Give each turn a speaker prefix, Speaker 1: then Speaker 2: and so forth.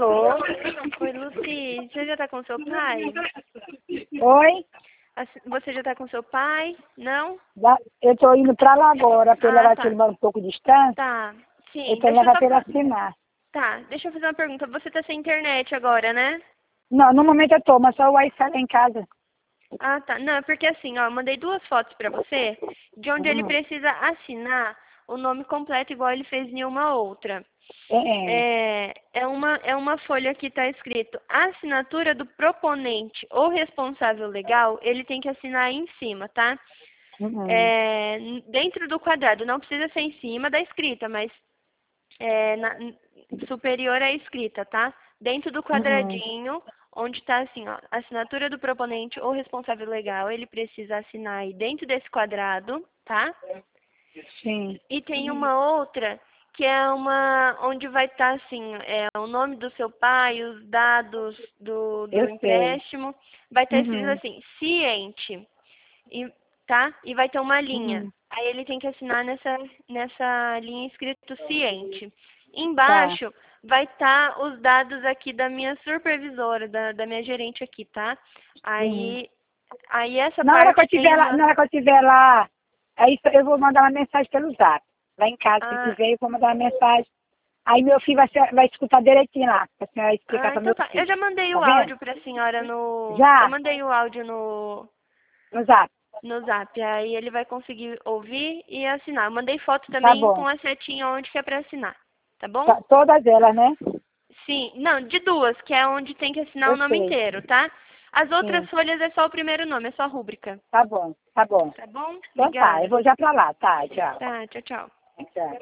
Speaker 1: Alô?
Speaker 2: Oi, Lucy, você já tá com seu pai?
Speaker 1: Oi?
Speaker 2: Você já tá com seu pai? Não?
Speaker 1: Eu tô indo pra lá agora, pra ele levar
Speaker 2: Tá.
Speaker 1: ele mora um pouco distante.
Speaker 2: Tá.
Speaker 1: Eu
Speaker 2: Sim,
Speaker 1: tô
Speaker 2: deixa eu
Speaker 1: levar
Speaker 2: só...
Speaker 1: pra ele assinar.
Speaker 2: Tá, deixa eu fazer uma pergunta. Você tá sem internet agora, né?
Speaker 1: Não, no momento eu tô, mas só o Wi-Fi lá em casa.
Speaker 2: Ah, tá. Não, é porque assim, ó, eu mandei 2 fotos pra você, de onde ele
Speaker 1: Uhum.
Speaker 2: precisa assinar o nome completo igual ele fez em uma outra.
Speaker 1: É.
Speaker 2: É uma folha que está escrito assinatura do proponente ou responsável legal, ele tem que assinar aí em cima, tá?
Speaker 1: Uhum.
Speaker 2: Dentro do quadrado, não precisa ser em cima da escrita, mas superior à escrita, tá? Dentro do
Speaker 1: Uhum.
Speaker 2: quadradinho, onde está assim, ó, assinatura do proponente ou responsável legal, ele precisa assinar aí dentro desse quadrado, tá?
Speaker 1: Sim.
Speaker 2: E tem uma outra que é uma onde vai estar assim, o nome do seu pai, os dados do
Speaker 1: Eu sei.
Speaker 2: empréstimo, vai estar escrito
Speaker 1: Uhum.
Speaker 2: assim, ciente, e, tá? E vai ter uma linha.
Speaker 1: Uhum.
Speaker 2: Aí ele tem que assinar nessa linha escrito ciente.
Speaker 1: Tá.
Speaker 2: Embaixo vai estar os dados aqui da minha supervisora, da minha gerente aqui, tá?
Speaker 1: Uhum.
Speaker 2: Aí essa
Speaker 1: Na hora que eu
Speaker 2: parte tem
Speaker 1: estiver lá,
Speaker 2: uma...
Speaker 1: na hora que eu estiver lá, aí eu vou mandar uma mensagem pelo zap. Lá em casa, se
Speaker 2: Ah,
Speaker 1: tiver, eu vou mandar uma mensagem. Aí meu filho vai escutar direitinho lá, pra senhora explicar
Speaker 2: Ah,
Speaker 1: para
Speaker 2: então
Speaker 1: meu
Speaker 2: tá. Eu
Speaker 1: filho.
Speaker 2: já mandei
Speaker 1: Tá
Speaker 2: o
Speaker 1: vendo?
Speaker 2: áudio pra senhora no... Eu
Speaker 1: Já,
Speaker 2: mandei o áudio
Speaker 1: no zap.
Speaker 2: no Zap. Aí ele vai conseguir ouvir e assinar. Eu mandei foto
Speaker 1: Tá
Speaker 2: também com
Speaker 1: bom.
Speaker 2: a setinha onde que é pra assinar. Tá bom?
Speaker 1: Tá, todas elas, né?
Speaker 2: Sim. Não, de 2, que é onde tem que assinar o
Speaker 1: Eu
Speaker 2: nome
Speaker 1: sei.
Speaker 2: inteiro, tá? As outras
Speaker 1: Sim.
Speaker 2: folhas é só o primeiro nome, é só a rúbrica.
Speaker 1: Tá bom, tá bom.
Speaker 2: Tá bom?
Speaker 1: Então tá, eu
Speaker 2: Obrigada.
Speaker 1: vou já pra lá. Tá, tchau.
Speaker 2: Tá, tchau, tchau.
Speaker 1: Tchau.